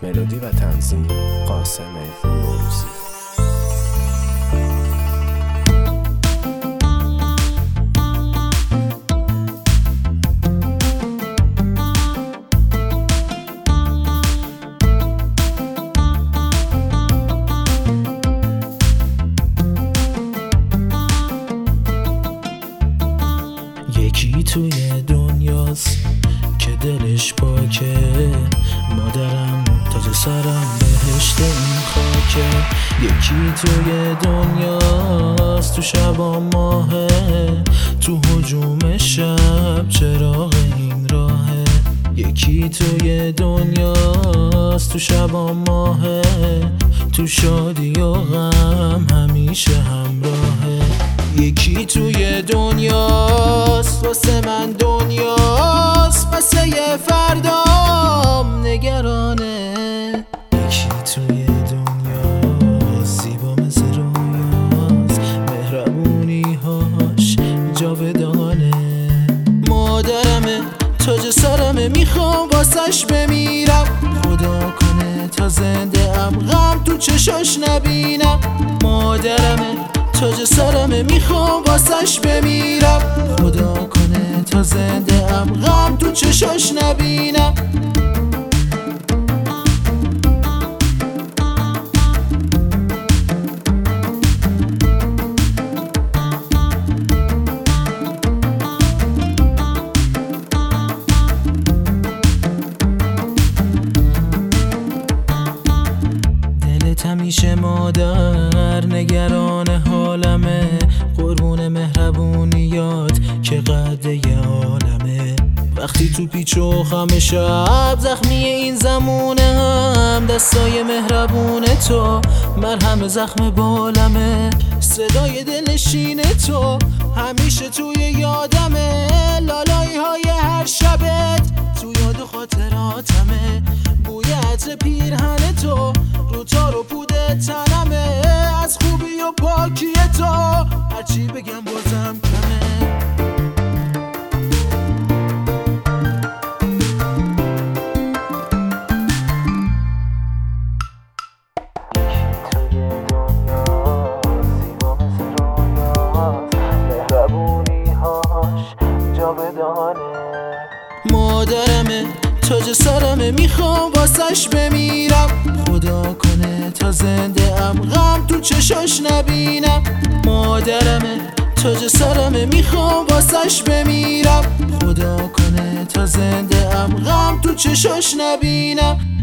ملودی و تنظیم قاسم نوروزی. یکی توی دنیاست که دلش پاکه، مادرم تاج سرم بهشت این خاکه. یکی توی دنیاست تو شبا ماهه، تو هجوم شب چراغ این راهه. یکی توی دنیاست تو شبا ماهه، تو شادی و غم همیشه همراهه. یکی توی دنیاست واسه من دنیاست، واسه یه فردام نگرانه. یکی توی دنیاست زیبا مثل رویاست، مهربونی‌هاش جاودانه. مادرمه تاج سرمه، میخوام واسش بمیرم. خدا کنه تا زنده ام غم تو چشاش نبینم. مادرمه تاج سرمه، میخوام واسش بمیرم. خدا کنه تا زنده ام غم تو چشاش نبینم. دلت همیشه مادر نگران حالمه، قربون مهربونیات که قد یه عالمه. وقتی تو پیچ و خم شب زخمی این زمونه هم، دستای مهربون تو مرهم زخم بالمه. صدای دلنشین تو همیشه توی یادمه، لالایی های هر شبت تو یاد و خاطراتمه. بوی عطر پیرهن تو رو تار و پود تنمه، از خوبی و پاکی تو هرچی بگم بازم کمه. مادرمه تاج سرمه، میخوام واسش بمیرم. خدا کنه تا زنده ام غم تو چشاش نبینم. مادرمه تاج سرمه، میخوام واسش بمیرم. خدا کنه تا زنده ام غم تو چشاش نبینم.